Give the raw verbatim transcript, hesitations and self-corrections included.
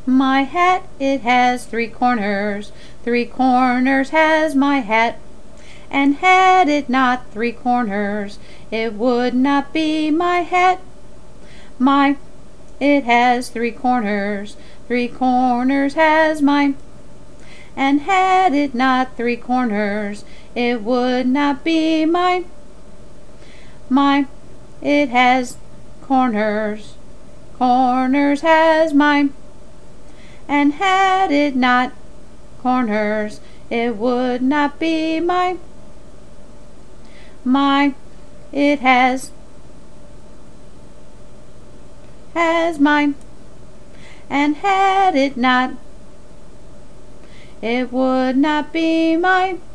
My hat, it has three corners, three corners has my hat. And had it not three corners, it would not be my hat. My, it has three corners, three corners has mine. And had it not three corners, it would not be mine. My, it has corners, corners has mine. And had it not corners, it would not be mine. My, it has, has mine. And had it not, it would not be mine.